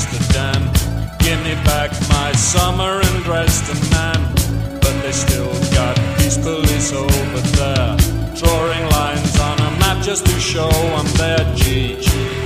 Amsterdam. Give me back my summer in Dresden, man. But they still got peace police over there, drawing lines on a map just to show I'm their GG.